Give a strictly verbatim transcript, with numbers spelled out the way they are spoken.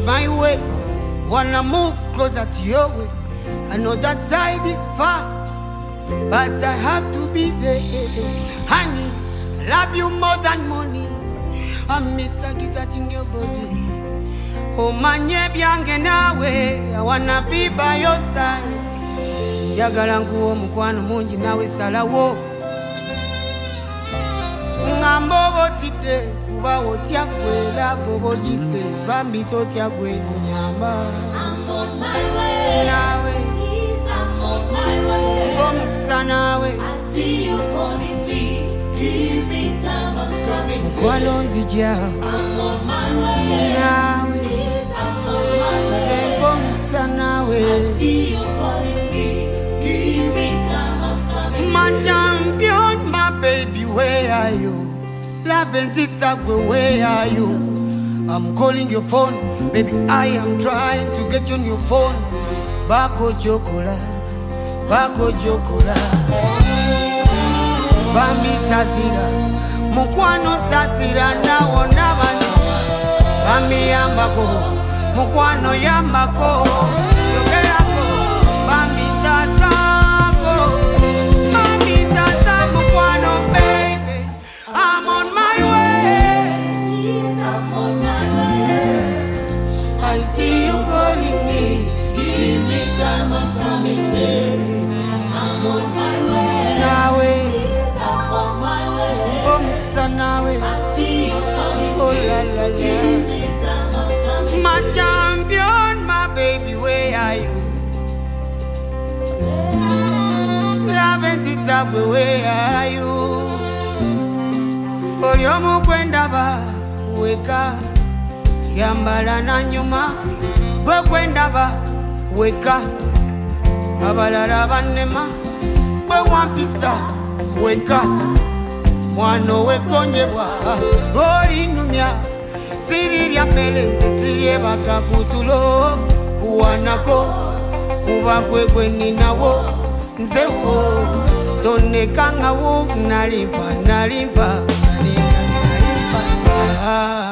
my way. Wanna move closer to your way. I know that side is far, but I have to be there. Honey, I love you more than money. I'm Mister Get touching your body. Oh manye byange nawe, I wanna be by your side. Yagala nguo mukwano mungi nawe salawo. Ngambo botide kuba otya kwela bobo jise bambi totya kwe nyamba. I'm on my way. Nawe, I'm on my way. Gomuksa nawe. I see you calling me. Give me time, I'm coming. Mukwano nzija. I'm on my way. Nawe, I'm on my way. Gomuksa nawe. I see you calling me. Give me time, I'm coming. My champion, my baby, where are you? Love and Zitagwe, where are you? I'm calling your phone, baby, I am trying to get you on your phone. Bako Jokola, Bako Jokola. Bambi Sasira, Mukwano Sasira, now on Navani. Bambi Yambako, Mukwano Yambako. Bambi Tasako, Bambi Tasako, Mukwano, baby. I'm on my way. I'm on my way. I see you calling me. Give me time, I'm coming there. I'm on my way. Nawe, I'm on my way. Gomuksa nawe. I see you coming. Oh la la Give la. me time, I'm coming. My champion, my baby, where are you? Love and Zitagwe, where are you? Olyomu kwenda ba weka yambala na nyuma gwe kwenda ba weka abalala banema gwe wampisa weka mwano wekonyebwa lwolinumya siri lya pelenzi siye bakakutulo kuwanako kuba gwe gwe ninawo nzewo toneka ngawo nalimpa nalimpa nalimpa nalimpa.